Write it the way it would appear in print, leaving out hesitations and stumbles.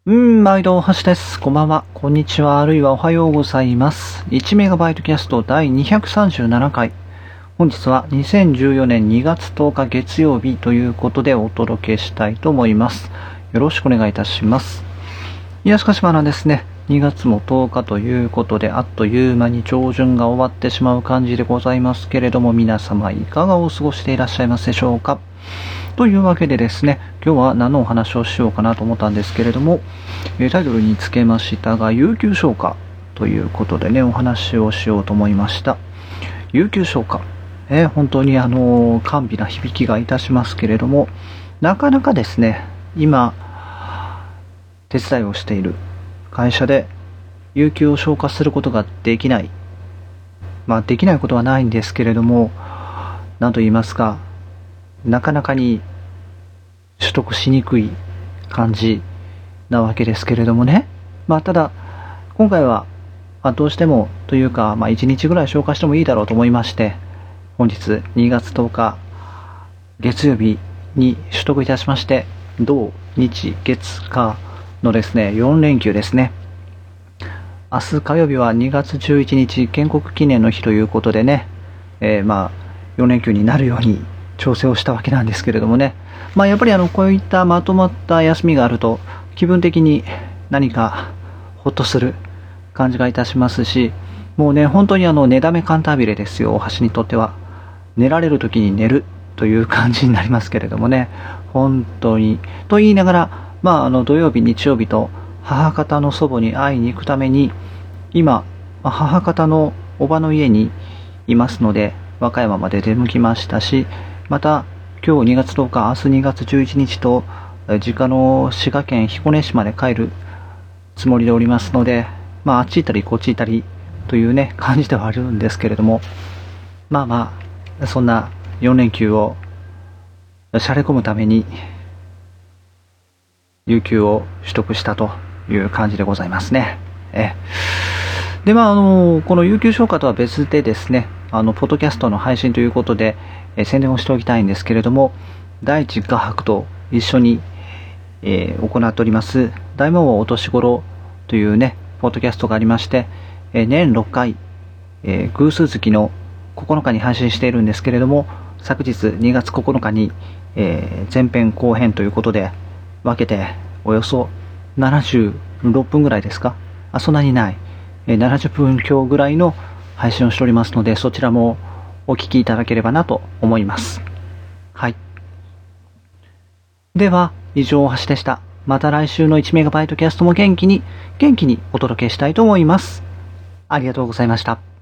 毎度、橋です。こんばんは、こんにちは、あるいはおはようございます。1MB キャスト第237回。本日は2014年2月10日月曜日ということでお届けしたいと思います。よろしくお願いいたします。いや、しかしまだですね、2月も10日ということで、あっという間に上旬が終わってしまう感じでございますけれども、皆様いかがお過ごしていらっしゃいますでしょうか。というわけでですね、今日は何のお話をしようかなと思ったんですけれども、タイトルにつけましたが、有給消化ということでね、お話をしようと思いました。有給消化。本当に甘美な響きがいたしますけれども、なかなかですね、今、手伝いをしている会社で、有給を消化することができない。できないことはないんですけれども、何と言いますか、なかなかに取得しにくい感じなわけですけれどもね。ただ、今回は、どうしてもというか、1日ぐらい消化してもいいだろうと思いまして、本日2月10日月曜日に取得いたしまして、土日月火のですね、4連休ですね。明日火曜日は2月11日建国記念の日ということでね、4連休になるように調整をしたわけなんですけれどもね。やっぱりこういったまとまった休みがあると気分的に何かほっとする感じがいたしますし、もうね、本当に寝だめカンタービレですよ、大橋にとっては。寝られる時に寝るという感じになりますけれどもね。本当に。と言いながら、土曜日、日曜日と母方の祖母に会いに行くために、今、母方のおばの家にいますので、和歌山まで出向きましたし、また今日2月10日、明日2月11日と実家の滋賀県彦根市まで帰るつもりでおりますので、あっち行ったりこっち行ったりというね感じではあるんですけれども、そんな4連休をしゃれ込むために有給を取得したという感じでございますね。で、この有給消化とは別でですね、ポッドキャストの配信ということで、宣伝をしておきたいんですけれども、第一画伯と一緒に、行っております、大魔王お年頃というね、ポッドキャストがありまして、年6回、偶数月の9日に配信しているんですけれども、昨日2月9日に、前編後編ということで分けて、およそ76分ぐらいですか、そんなにない。70分強ぐらいの配信をしておりますので、そちらもお聞きいただければなと思います。はい。では、以上、橋でした。また来週の 1MB キャストも元気にお届けしたいと思います。ありがとうございました。